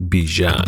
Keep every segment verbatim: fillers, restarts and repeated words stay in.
بیژن.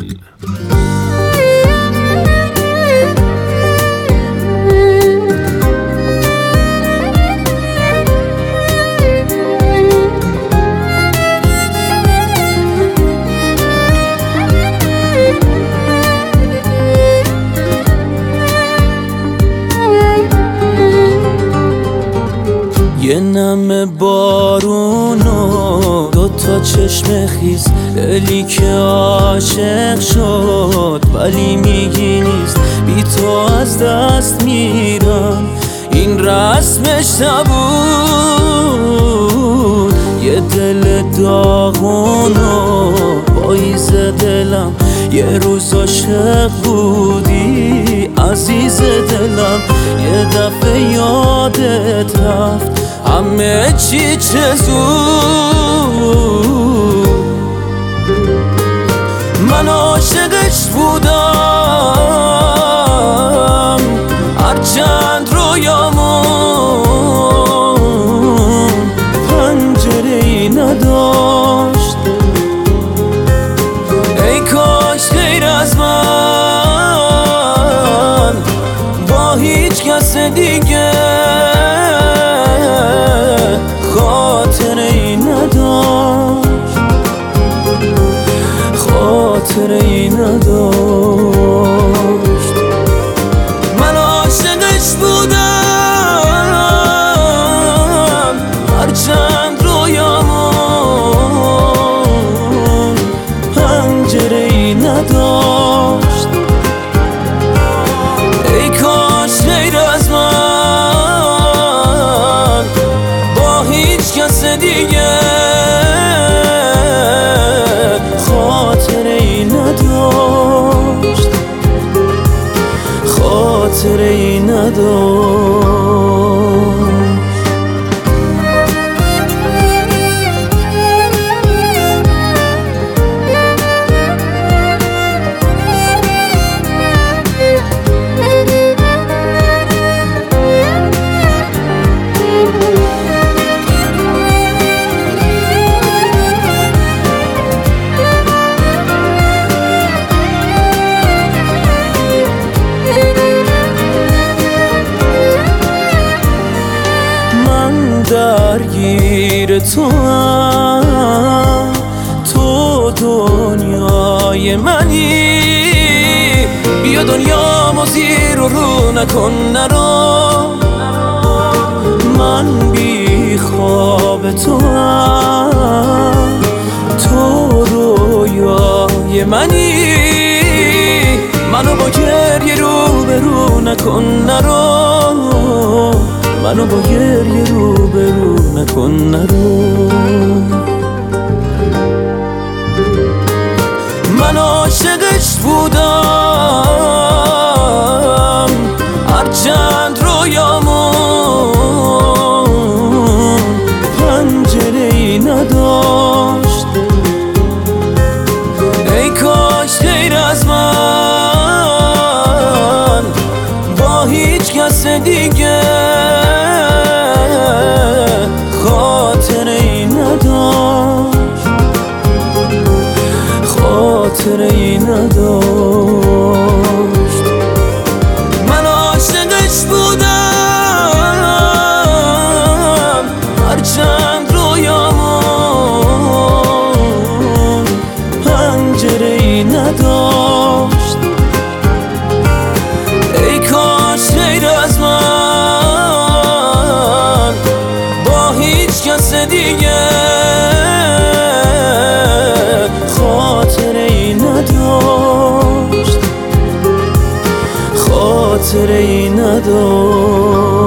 یه نم بارون و دوتا چشم خیز، دلی که عاشق شد ولی میگی نیست. بی تو از دست میرم، این رسمش نبود. یه دل داغون و پاییز دلم، یه روز عاشق بودی عزیز دلم. یه دفعه یادت رفت همه چی چه زود. من عاشقش بودم هرچند رویامون پنجره‌ای نداشت. ای کاش غیر از من با هیچ کس دیگه خاطره‌ای نداشت، خاطره‌ای نداشت. من عاشقش بودم هرچند رویامون پنجره‌ای نداشت. ای کاش غیر از من با هیچ کس دیگه خاطره‌ای نداشت، خاطره‌ای نداشت. درگیر تو هم، تو دنیای منی. بیا دنیامو زیر و رو نکن نرو، من بی خواب تو هم، تو رویای منی. منو با گریه رو به رو نکن نرو، منو با گریه رو به رو نکن نرو. من عاشقش بودم هرچند رویامون پنجره‌ای نداشت. ای کاش غیر از من با هیچ کس دیگه خاطره‌ای نداشت، خاطره‌ای نداشت. من عاشقش بودم هرچند رویامون پنجره‌ای نداشت. ای کاش غیر از من با هیچ کس دیگه خاطره‌ای نداشت، خاطره‌ای نداشت.